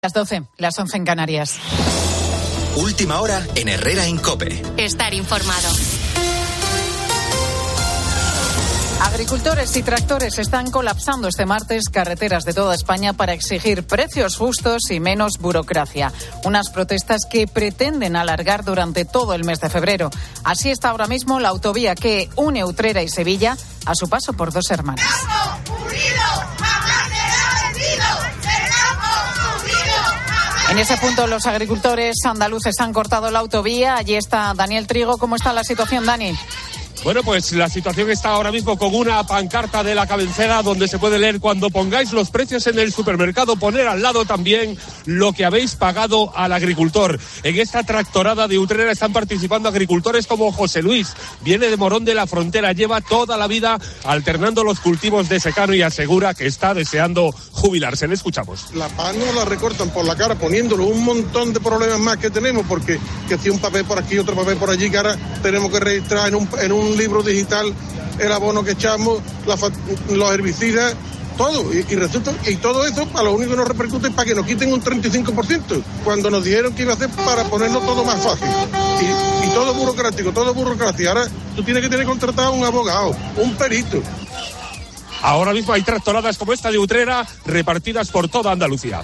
Las 12, las 11 en Canarias. Última hora en Herrera en COPE. Estar informado. Agricultores y tractores están colapsando este martes carreteras de toda España para exigir precios justos y menos burocracia. Unas protestas que pretenden alargar durante todo el mes de febrero. Así está ahora mismo la autovía que une Utrera y Sevilla a su paso por Dos Hermanas. En ese punto los agricultores andaluces han cortado la autovía. Allí está Daniel Trigo. ¿Cómo está la situación, Dani? Bueno, pues la situación está ahora mismo con una pancarta de la cabecera donde se puede leer: cuando pongáis los precios en el supermercado, poner al lado también lo que habéis pagado al agricultor. En esta tractorada de Utrera están participando agricultores como José Luis. Viene de Morón de la Frontera, lleva toda la vida alternando los cultivos de secano y asegura que está deseando jubilarse. Le escuchamos. La paz no la recortan por la cara poniéndolo un montón de problemas más que tenemos, porque que si un papel por aquí, otro papel por allí, que ahora tenemos que registrar en un libro digital el abono que echamos, los herbicidas, todo. Y resulta, y todo eso para lo único que nos repercute es para que nos quiten un 35%, cuando nos dijeron que iba a ser para ponerlo todo más fácil. Y todo burocrático, todo burocracia. Ahora tú tienes que tener contratado un abogado, un perito. Ahora mismo hay tractoradas como esta de Utrera repartidas por toda Andalucía.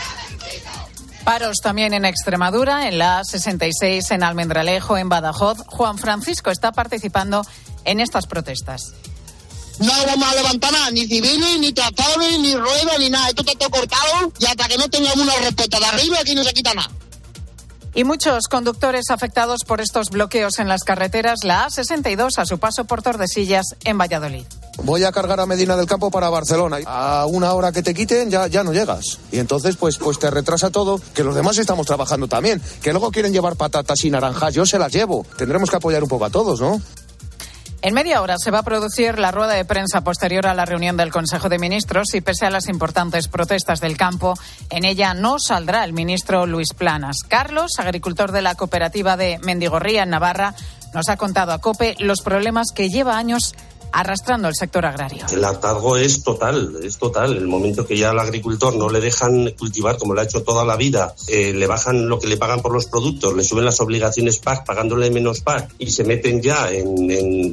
Paros también en Extremadura, en la A66, en Almendralejo, en Badajoz. Juan Francisco está participando en estas protestas. No vamos a levantar nada, ni civiles, ni tractores, ni ruedas, ni nada. Esto está todo cortado y hasta que no tengamos una respuesta de arriba aquí no se quita nada. Y muchos conductores afectados por estos bloqueos en las carreteras, la A62 a su paso por Tordesillas, en Valladolid. Voy a cargar a Medina del Campo para Barcelona. A una hora que te quiten ya no llegas. Y entonces pues te retrasa todo, que los demás estamos trabajando también. Que luego quieren llevar patatas y naranjas, yo se las llevo. Tendremos que apoyar un poco a todos, ¿no? En media hora se va a producir la rueda de prensa posterior a la reunión del Consejo de Ministros y pese a las importantes protestas del campo, en ella no saldrá el ministro Luis Planas. Carlos, agricultor de la cooperativa de Mendigorría en Navarra, nos ha contado a COPE los problemas que lleva años arrastrando el sector agrario. El hartazgo es total. El momento que ya al agricultor no le dejan cultivar como lo ha hecho toda la vida, le bajan lo que le pagan por los productos, le suben las obligaciones PAC pagándole menos PAC y se meten ya en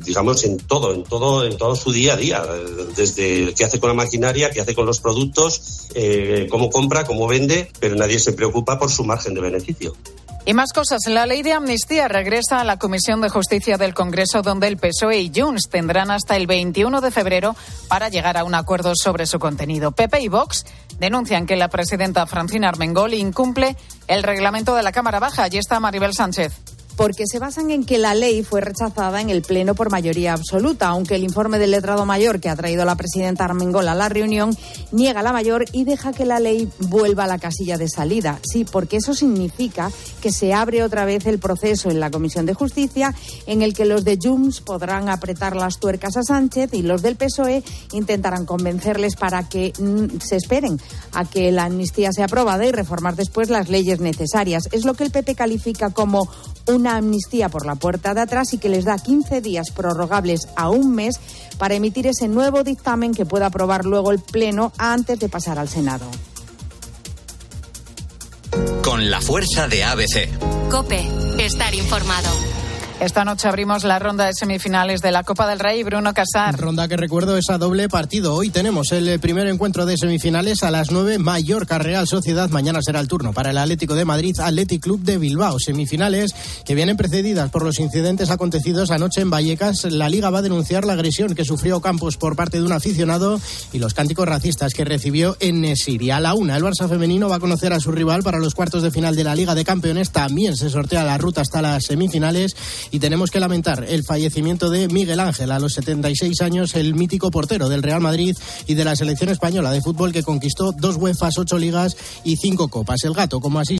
todo su día a día, desde qué hace con la maquinaria, qué hace con los productos, cómo compra, cómo vende, pero nadie se preocupa por su margen de beneficio. Y más cosas. La ley de amnistía regresa a la Comisión de Justicia del Congreso, donde el PSOE y Junts tendrán hasta el 21 de febrero para llegar a un acuerdo sobre su contenido. PP y Vox denuncian que la presidenta Francina Armengol incumple el reglamento de la Cámara Baja. Allí está Maribel Sánchez. Porque se basan en que la ley fue rechazada en el Pleno por mayoría absoluta, aunque el informe del letrado mayor que ha traído la presidenta Armengol a la reunión niega la mayor y deja que la ley vuelva a la casilla de salida. Sí, porque eso significa que se abre otra vez el proceso en la Comisión de Justicia, en el que los de Junts podrán apretar las tuercas a Sánchez y los del PSOE intentarán convencerles para que se esperen a que la amnistía sea aprobada y reformar después las leyes necesarias. Es lo que el PP califica como una amnistía por la puerta de atrás y que les da 15 días prorrogables a un mes para emitir ese nuevo dictamen que pueda aprobar luego el Pleno antes de pasar al Senado. Con la fuerza de ABC. COPE, estar informado. Esta noche abrimos la ronda de semifinales de la Copa del Rey. Bruno Casar. Ronda que recuerdo es a doble partido. Hoy tenemos el primer encuentro de semifinales a las 9, Mallorca Real Sociedad. Mañana será el turno para el Atlético de Madrid, Athletic Club de Bilbao. Semifinales que vienen precedidas por los incidentes acontecidos anoche en Vallecas. La Liga va a denunciar la agresión que sufrió Campos por parte de un aficionado y los cánticos racistas que recibió en Siria. A la 1, el Barça femenino va a conocer a su rival para los cuartos de final de la Liga de Campeones. También se sortea la ruta hasta las semifinales. Y tenemos que lamentar el fallecimiento de Miguel Ángel a los 76 años, el mítico portero del Real Madrid y de la selección española de fútbol que conquistó 2 UEFA, 8 ligas y 5 copas. El Gato, como así